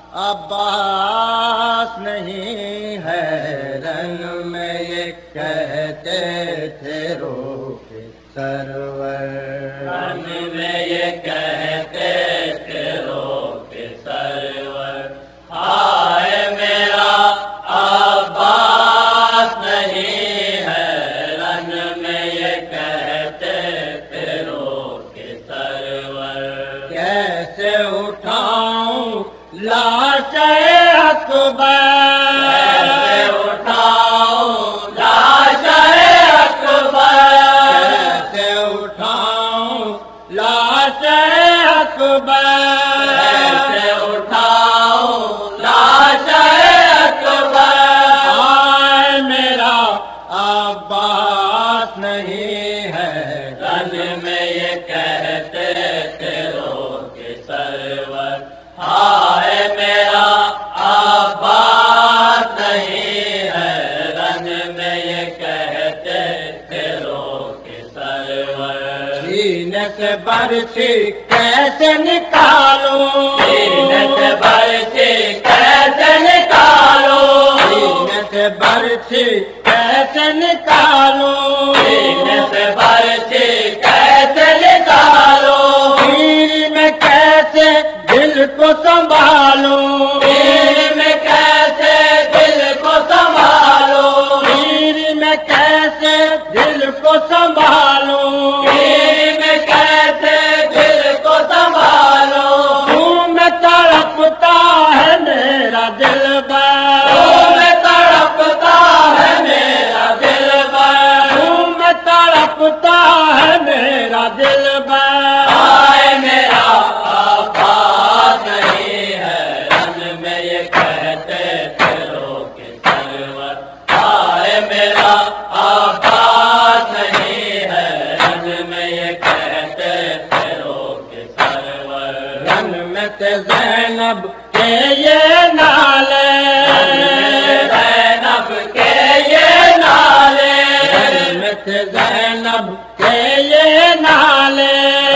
عباس نہیں ہے، رن میں یہ کہتے تھے رو کے سرور، رن میں یہ کہتے تھے رو کے سرور، ہائے میرا عباس نہیں ہے، رن میں یہ کہتے تھے رو کے سرور، کیسے اٹھاؤں لاش اکبر، کیسے اٹھاؤں لاش اکبر، کیسے اٹھاؤں لاش اکبر، کیسے اٹھاؤں لاش اکبر، ہائے میرا عباس نہیں ہے، رن میں یہ کہتے تھے رو کے سرور، ہائے میرا عباس نہیں ہے، رن میں یہ کہتے تھے رو کے سرور، سینے سے برچھی کیسے نکالوں، سینے سے برچھی کیسے نکالوں، سینے سے برچھی کیسے نکالوں، سینے سے برچھی کیسے نکالوں، تیر میں کیسے دل کو سنبھالوں، تیر میں کیسے دل کو سنبھالوں، تیر میں کیسے دل کو سنبھالوں، تیر میں کیسے دل کو سنبھالوں، خون میں تڑپتا ہے میرا دل خون میں تڑپتا ہے میرا دل بر، خون میں تڑپتا ہے میرا دل ہائے میرا عباس نہیں ہے، رن میں یہ کہتے تھے رو کے سرور، ہائے میرا عباس نہیں ہے، رن میں یہ کہتے تھے رو کے سرور، رن میں تھے زینب کے یہ نالے، زینب کے یہ نالے، رن میں تھے زینب کے یہ نالے،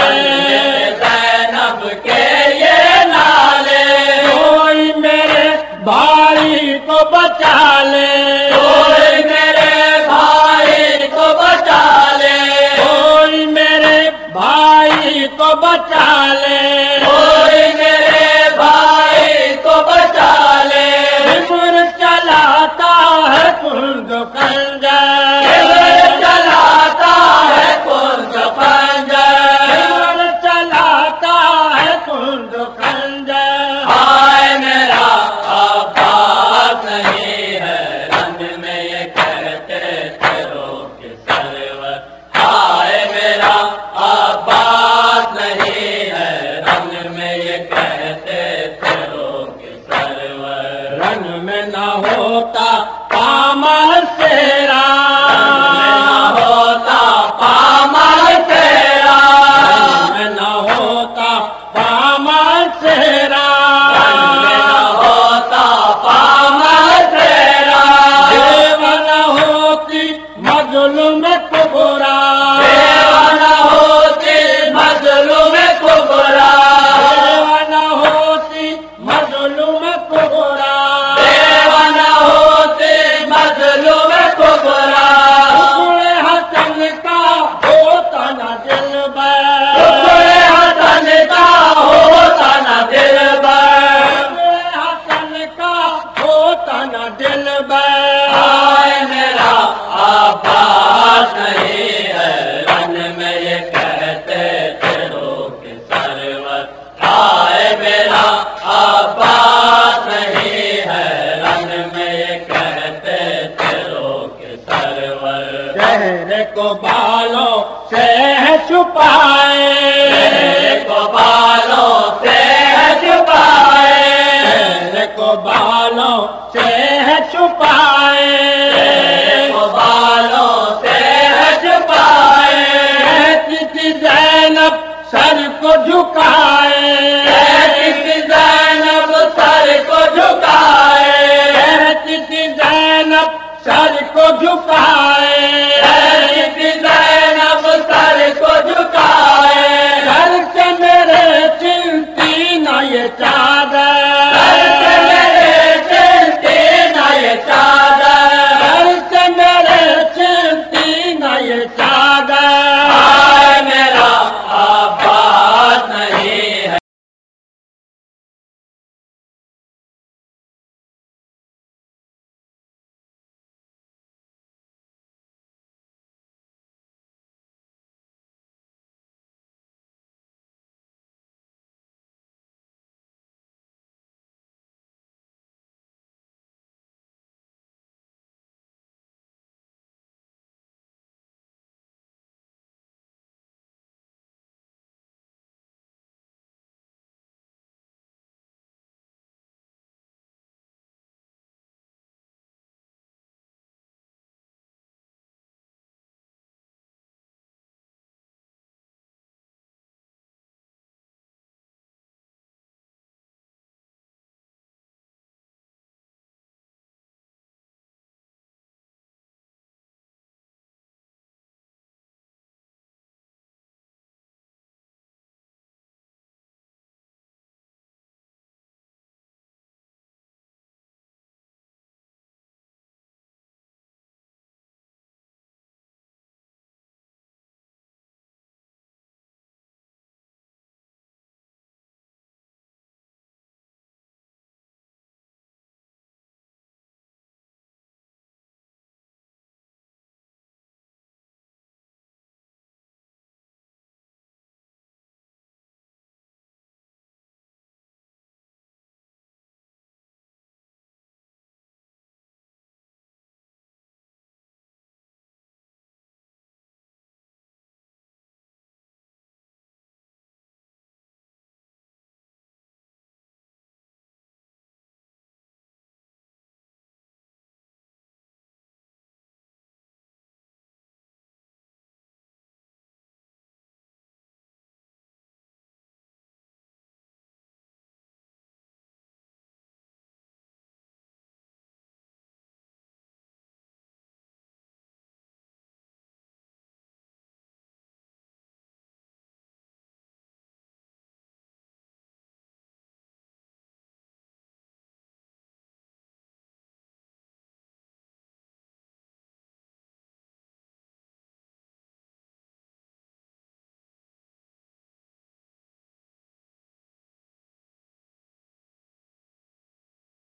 زینب کے یہ نالے، کوئی میرے بھائی کو بچا لے، کوئی میرے بھائی کو بچا لے، کوئی میرے بھائی کو بچا لے، کوئی میرے بھائی کو بچا لے، عمر چلاتا ہے کنڈ خنجر، چلاتا ہے کنج خنجر، عمر چلاتا ہے کنڈ خنجر، ہائے میرا عباس نہیں ہے، رن میں یہ کہتے تھے رو کے سرور، ہائے میرا عباس نہیں ہے، رن میں یہ کہتے تھے رو کے سرور، رن میں نہ ہوتا پامال تیرا، میں نہ ہوتا پامال تیرا، رن میں نہ ہوتا پامال تیرا، میں نہ ہوتا پامال تیرا، دیو نہ ہوتی مظلوم کبرا، دیو نہ ہوتی مظلوم کبرا، دیو نہ ہوتی مظلوم کبرا، دیو نہ ہوتی مظلوم کبرا، ٹکڑے حسن کا ہوتا نہ دل ٹکڑے حسن کا ہوتا نہ دل بر، ٹکڑے حسن کا ہوتا نہ دل ہائے میرا عباس نہیں ہے، رن میں یہ کہتے تھے رو کے سرور، ہائے میرا عباس نہیں ہے، رن میں یہ کہتے تھے رو کے سرور، چہرے کو بالوں سے چھپائے، چہرے کو بالوں سے چھپائے، چہرے کو بالوں سے چھپائے، چہرے کو بالوں سے چھپائے، کہتی تھی زینب سر کو جھکا